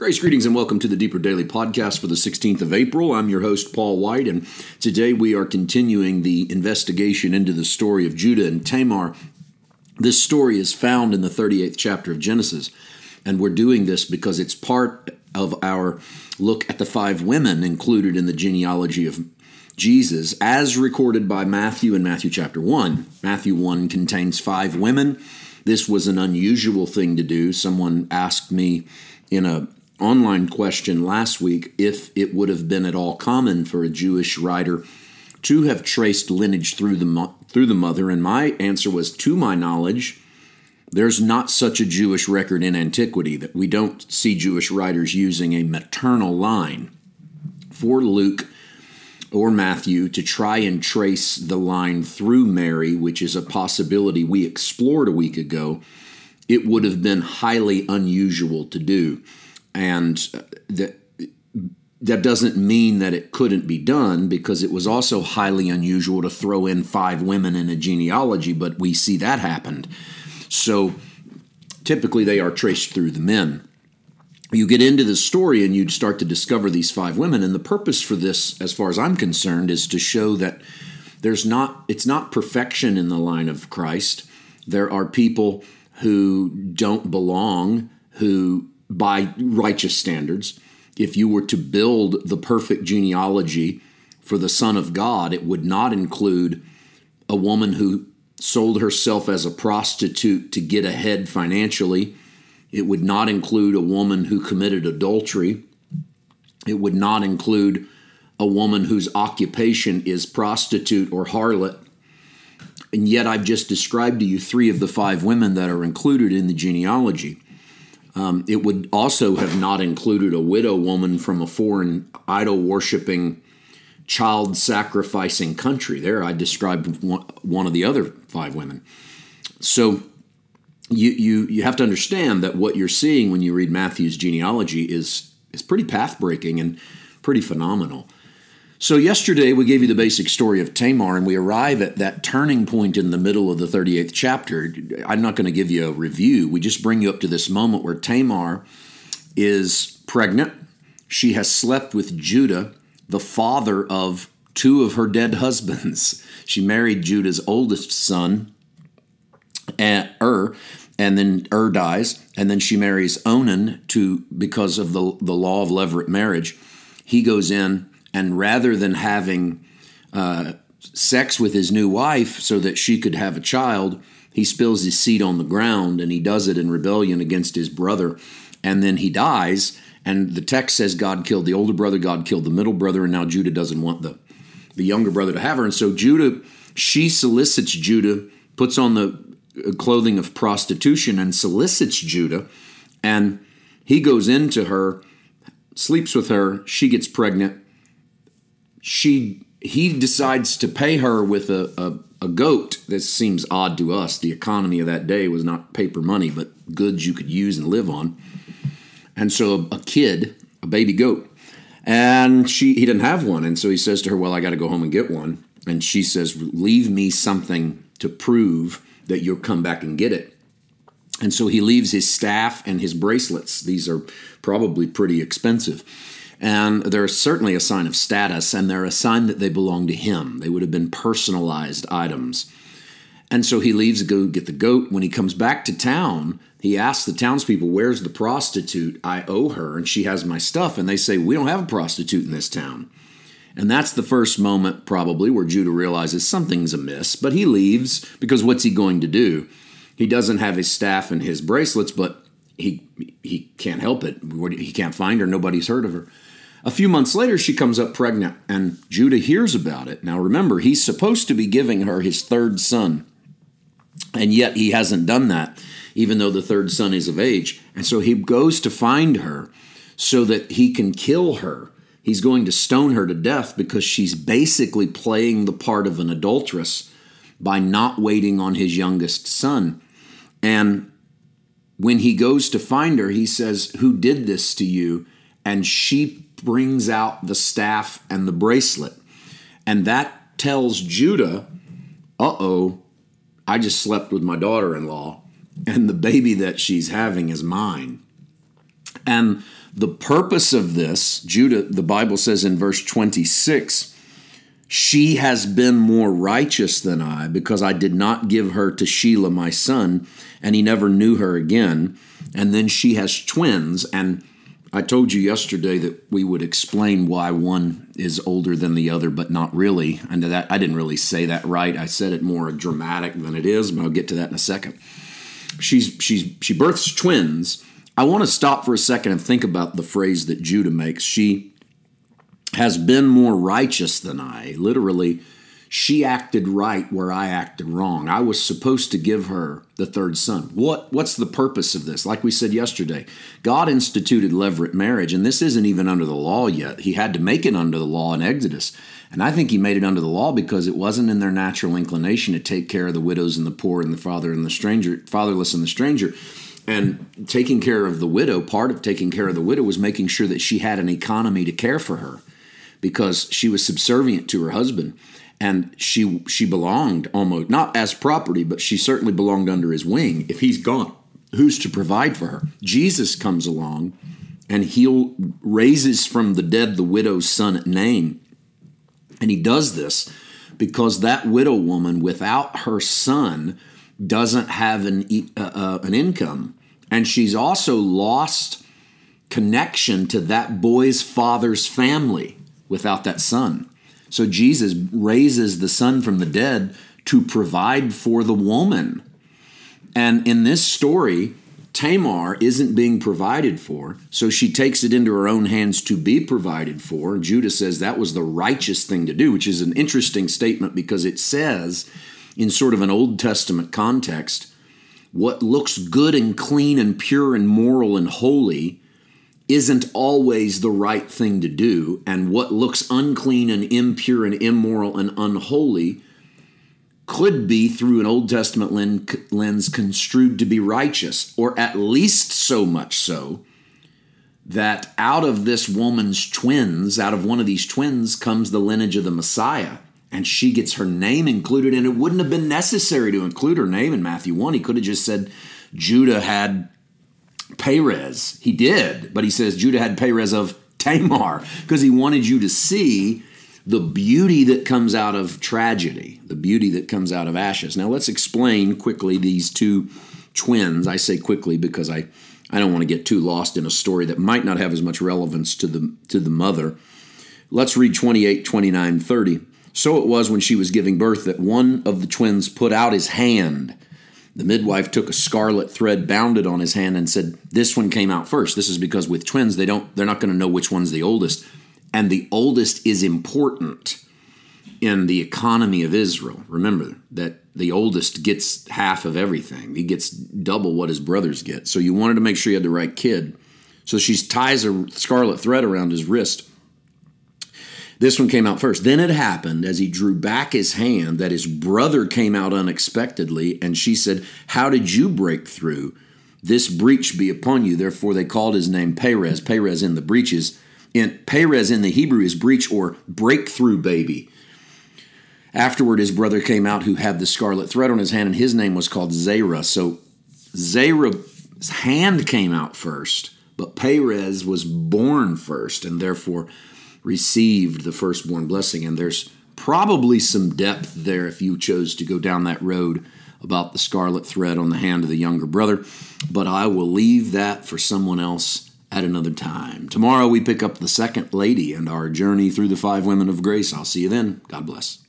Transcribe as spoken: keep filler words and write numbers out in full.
Grace, greetings, and welcome to the Deeper Daily Podcast for the sixteenth of April. I'm your host, Paul White, and today we are continuing the investigation into the story of Judah and Tamar. This story is found in the thirty-eighth chapter of Genesis, and we're doing this because it's part of our look at the five women included in the genealogy of Jesus, as recorded by Matthew in Matthew chapter one. Matthew one contains five women. This was an unusual thing to do. Someone asked me in a online question last week if it would have been at all common for a Jewish writer to have traced lineage through the mo- through the mother, and my answer was, to my knowledge, there's not such a Jewish record in antiquity, that we don't see Jewish writers using a maternal line for Luke or Matthew to try and trace the line through Mary, which is a possibility we explored a week ago. It would have been highly unusual to do. And that that doesn't mean that it couldn't be done, because it was also highly unusual to throw in five women in a genealogy, but we see that happened. So typically they are traced through the men. You get into the story and you'd start to discover these five women, and the purpose for this, as far as I'm concerned, is to show that there's not it's not perfection in the line of Christ. There are people who don't belong, who by righteous standards, if you were to build the perfect genealogy for the Son of God, it would not include a woman who sold herself as a prostitute to get ahead financially. It would not include a woman who committed adultery. It would not include a woman whose occupation is prostitute or harlot. And yet I've just described to you three of the five women that are included in the genealogy. Um, it would also have not included a widow woman from a foreign idol-worshiping, child-sacrificing country. There I described one, one of the other five women. So you, you you have to understand that what you're seeing when you read Matthew's genealogy is, is pretty path-breaking and pretty phenomenal. So yesterday we gave you the basic story of Tamar, and we arrive at that turning point in the middle of the thirty-eighth chapter. I'm not going to give you a review. We just bring you up to this moment where Tamar is pregnant. She has slept with Judah, the father of two of her dead husbands. She married Judah's oldest son, Er, and then Er dies, and then she marries Onan to because of the, the law of levirate marriage. He goes in, and rather than having uh, sex with his new wife so that she could have a child, he spills his seed on the ground, and he does it in rebellion against his brother. And then he dies, and the text says God killed the older brother, God killed the middle brother, and now Judah doesn't want the, the younger brother to have her. And so Judah, she solicits Judah, puts on the clothing of prostitution and solicits Judah, and he goes into her, sleeps with her, she gets pregnant. She he decides to pay her with a, a, a goat. This seems odd to us. The economy of that day was not paper money, but goods you could use and live on. And so a kid, a baby goat, and she he didn't have one. And so he says to her, well, I got to go home and get one. And she says, leave me something to prove that you'll come back and get it. And so he leaves his staff and his bracelets. These are probably pretty expensive. And they're certainly a sign of status, and they're a sign that they belong to him. They would have been personalized items. And so he leaves to go get the goat. When he comes back to town, he asks the townspeople, where's the prostitute? I owe her, and she has my stuff. And they say, we don't have a prostitute in this town. And that's the first moment, probably, where Judah realizes something's amiss. But he leaves, because what's he going to do? He doesn't have his staff and his bracelets, but he he can't help it. He can't find her. Nobody's heard of her. A few months later, she comes up pregnant, and Judah hears about it. Now, remember, he's supposed to be giving her his third son, and yet he hasn't done that, even though the third son is of age. And so he goes to find her so that he can kill her. He's going to stone her to death because she's basically playing the part of an adulteress by not waiting on his youngest son. And when he goes to find her, he says, who did this to you? And she brings out the staff and the bracelet. And that tells Judah, uh-oh, I just slept with my daughter-in-law, and the baby that she's having is mine. And The purpose of this, Judah, the Bible says in verse twenty-six, she has been more righteous than I, because I did not give her to Shelah my son, and he never knew her again. And then she has twins, and I told you yesterday that we would explain why one is older than the other, but not really. And that I didn't really say that right. I said it more dramatic than it is, but I'll get to that in a second. She's she's she births twins. I want to stop for a second and think about the phrase that Judah makes. She has been more righteous than I. Literally, she acted right where I acted wrong. I was supposed to give her the third son. What, what's the purpose of this? Like we said yesterday, God instituted levirate marriage, and this isn't even under the law yet. He had to make it under the law in Exodus. And I think he made it under the law because it wasn't in their natural inclination to take care of the widows and the poor and the father and the stranger, fatherless and the stranger. And taking care of the widow, part of taking care of the widow was making sure that she had an economy to care for her, because she was subservient to her husband. And she she belonged almost, not as property, but she certainly belonged under his wing. If he's gone, who's to provide for her? Jesus comes along, and he raises from the dead the widow's son at Nain. And he does this because that widow woman, without her son, doesn't have an, uh, uh, an income. And she's also lost connection to that boy's father's family without that son. So Jesus raises the son from the dead to provide for the woman. And in this story, Tamar isn't being provided for, so she takes it into her own hands to be provided for. Judah says that was the righteous thing to do, which is an interesting statement because it says, in sort of an Old Testament context, what looks good and clean and pure and moral and holy isn't always the right thing to do, and what looks unclean and impure and immoral and unholy could be, through an Old Testament lens, construed to be righteous, or at least so much so that out of this woman's twins, out of one of these twins, comes the lineage of the Messiah, and she gets her name included, and it wouldn't have been necessary to include her name in Matthew one. He could have just said Judah had Perez. He did, but he says Judah had Perez of Tamar because he wanted you to see the beauty that comes out of tragedy, the beauty that comes out of ashes. Now let's explain quickly these two twins. I say quickly because I, I don't want to get too lost in a story that might not have as much relevance to the to the mother. Let's read twenty-eight, twenty-nine, thirty. So it was when she was giving birth that one of the twins put out his hand. The midwife took a scarlet thread, bound it on his hand, and said, "This one came out first." This is because with twins, they don't, they're not going to know which one's the oldest. And the oldest is important in the economy of Israel. Remember that the oldest gets half of everything. He gets double what his brothers get. So you wanted to make sure you had the right kid. So she ties a scarlet thread around his wrist. This one came out first. Then it happened, as he drew back his hand, that his brother came out unexpectedly, and she said, "How did you break through? This breach be upon you." Therefore they called his name Perez. Perez in the breaches. In Perez in the Hebrew is breach or breakthrough baby. Afterward, his brother came out who had the scarlet thread on his hand, and his name was called Zerah. So Zerah's hand came out first, but Perez was born first, and therefore received the firstborn blessing. And there's probably some depth there if you chose to go down that road about the scarlet thread on the hand of the younger brother. But I will leave that for someone else at another time. Tomorrow we pick up the second lady and our journey through the five women of grace. I'll see you then. God bless.